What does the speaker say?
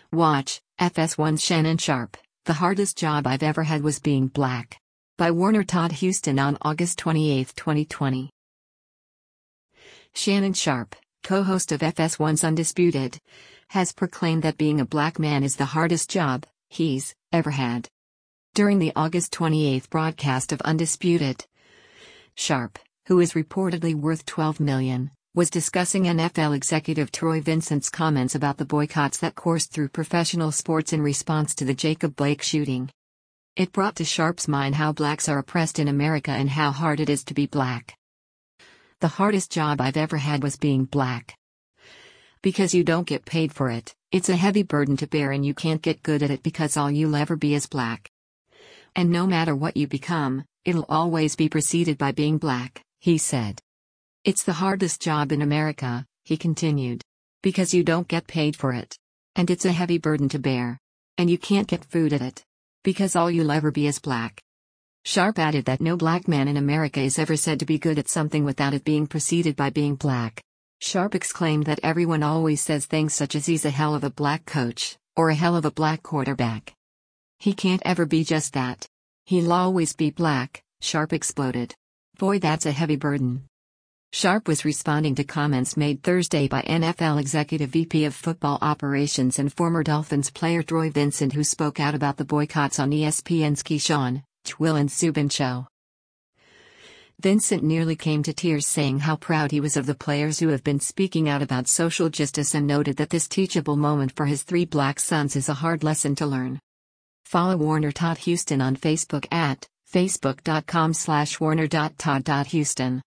Watch, FS1's Shannon Sharpe, The Hardest Job I've Ever Had Was Being Black. By Warner Todd Huston on August 28, 2020. Shannon Sharpe, co-host of FS1's Undisputed, has proclaimed that being a black man is the hardest job he's ever had. During the August 28 broadcast of Undisputed, Sharpe, who is reportedly worth $12 million, was discussing NFL executive Troy Vincent's comments about the boycotts that coursed through professional sports in response to the Jacob Blake shooting. It brought to Sharpe's mind how blacks are oppressed in America and how hard it is to be black. The hardest job I've ever had was being black. Because you don't get paid for it, it's a heavy burden to bear and you can't get good at it because all you'll ever be is black. And no matter what you become, it'll always be preceded by being black, he said. It's the hardest job in America, he continued. Because you don't get paid for it. And it's a heavy burden to bear. And you can't get food at it. Because all you'll ever be is black. Sharpe added that no black man in America is ever said to be good at something without it being preceded by being black. Sharpe exclaimed that everyone always says things such as he's a hell of a black coach, or a hell of a black quarterback. He can't ever be just that. He'll always be black, Sharpe exploded. Boy, that's a heavy burden. Sharpe was responding to comments made Thursday by NFL Executive VP of Football Operations and former Dolphins player Troy Vincent, who spoke out about the boycotts on ESPN's Keyshawn, Will and Subin show. Vincent nearly came to tears, saying how proud he was of the players who have been speaking out about social justice, and noted that this teachable moment for his 3 black sons is a hard lesson to learn. Follow Warner Todd Huston on Facebook at facebook.com/warner.todd.huston.